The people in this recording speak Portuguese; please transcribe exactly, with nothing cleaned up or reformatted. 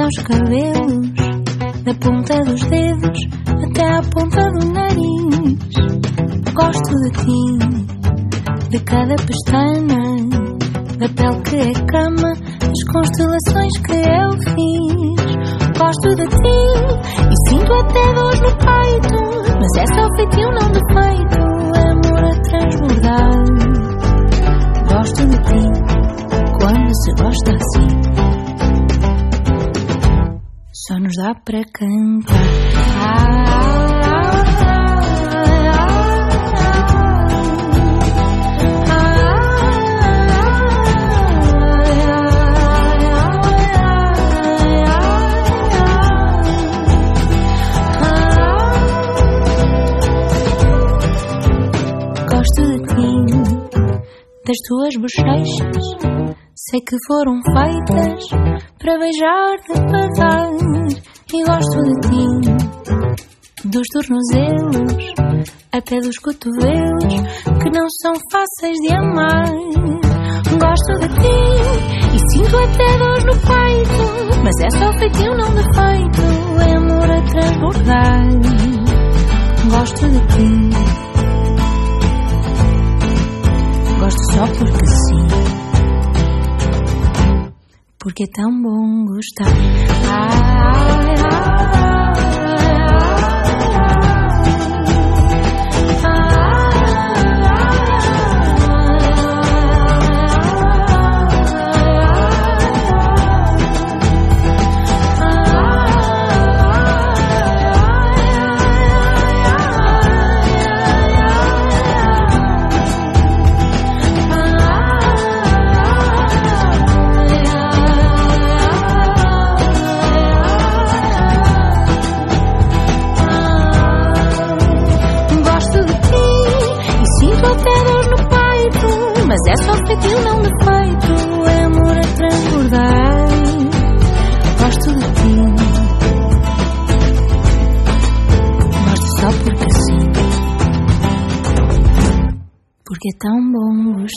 aos cabelos, da ponta dos dedos até à ponta do nariz. Gosto de ti, de cada pestana, da pele que é cama, das constelações que eu fiz. Gosto de ti e sinto até dor no peito, mas é só feitio, não defeito, é amor a transbordar. Gosto de ti quando se gosta assim, só nos dá para cantar. Ah, das tuas bochechas, sei que foram feitas para beijar-te, para dar. E gosto de ti, dos tornozelos até dos cotovelos, que não são fáceis de amar. Gosto de ti e sinto até dor no peito, mas é só feitio, não defeito, é amor a transbordar. Gosto de ti, gosto só porque sim, porque é tão bom gostar. Ah, ah, mas é só feitio, não defeito, é amor a transbordar. Gosto de ti, gosto só porque sim, porque é tão bom